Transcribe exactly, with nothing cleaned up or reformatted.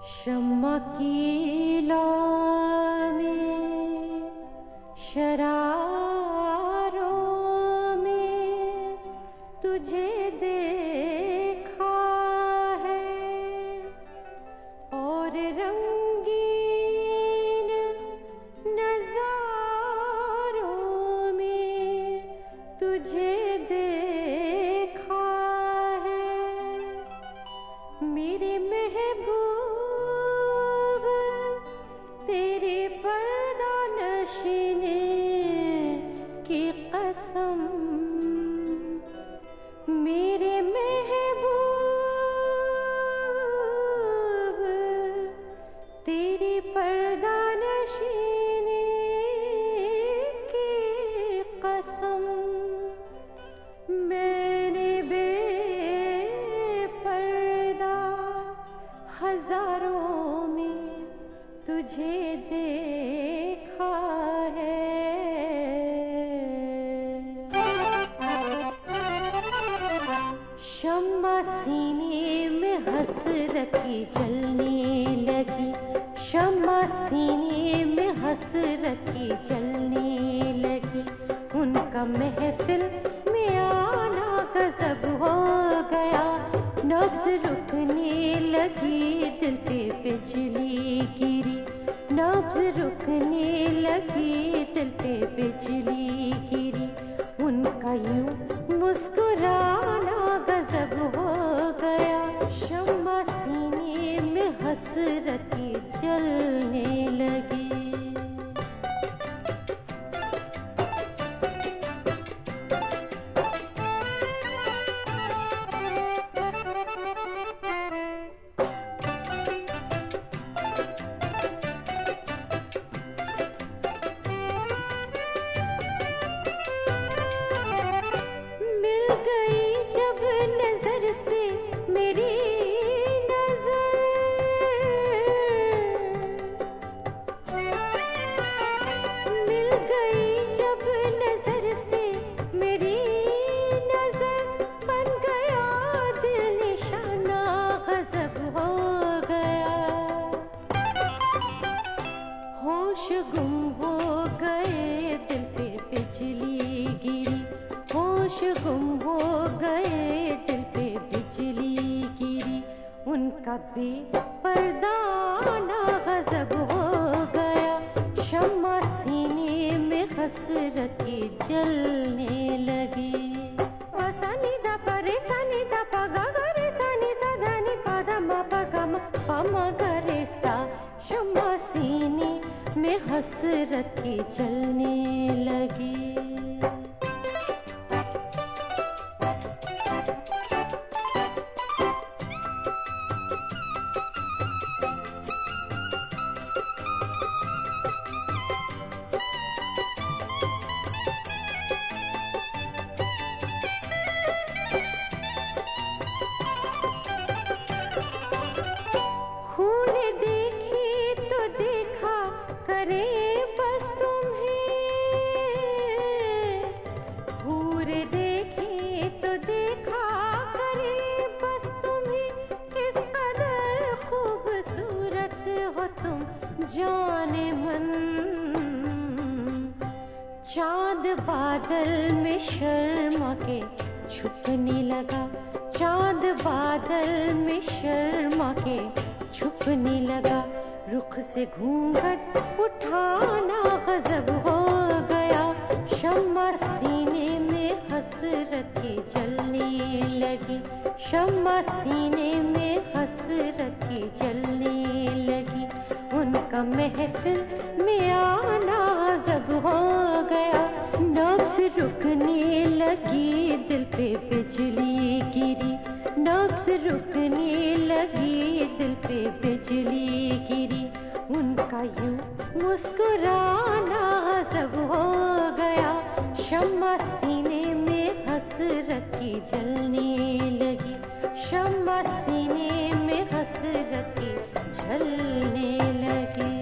शम्मा की लौ में शरारों में तुझे देखा है और रंगीन नजारों में तुझे देखा है मेरे महबूब तेरे पर्दा नशीने की कसम मेरे महबूब तेरी पर्दा नशीने की कसम मैंने बेपर्दा हजारों में तुझे देखा है। शम्मा सीने में हसरती जलने लगी शम्मा सीने में हसरती जलने लगी उनका महफिल में आना गजब हो गया नब्ज़ रुकने लगी दिल पे बिजली गिरी नब्ज़ रुकने लगी दिल पे बिजली गिरी उनका यूं मुस्कुराना गजब हो गया शम्मा सीने में हसरती जलने लगी। मिल गई जब नजर से मेरी नजर मिल गई जब नजर से मेरी नजर बन गया दिल निशाना गजब हो गया होश गुम हो गए दिल पे बिजली गिरी होश गुम हो गए दिल पे बिजली गिरी उनका बेपर्दा ना गजब हो गया शम्मा सीने में हसरती जलने लगी। सानी दा परे सानी दा पगा गरे सानी सा धानी पादा मा पगा मा पा मा गरे सा शम्मा सीने में हसरती जलने लगी। खूने देखी तो देखा करे बस तुम्हें हूर देखी तो देखा करे बस तुम्हें किस कदर खूबसूरत हो तुम जाने मन चांद बादल में शर्मा के छुपने लगा चांद बादल में शर्मा के छुपने लगा रुख से घूंघट उठाना गजब हो गया शम्मा सीने में हसरती जलने लगी शम्मा सीने में हसरती जलने लगी उनका महफिल में आना गजब हो गया नब्ज़ रुकने लगी दिल पे बिजली गिरी नब्ज़ रुकने लगी दिल पे बिजली गिरी उनका यूं मुस्कुराना सब हो गया शम्मा सीने में हसरती जलने लगी शम्मा सीने में हसरती जलने लगी।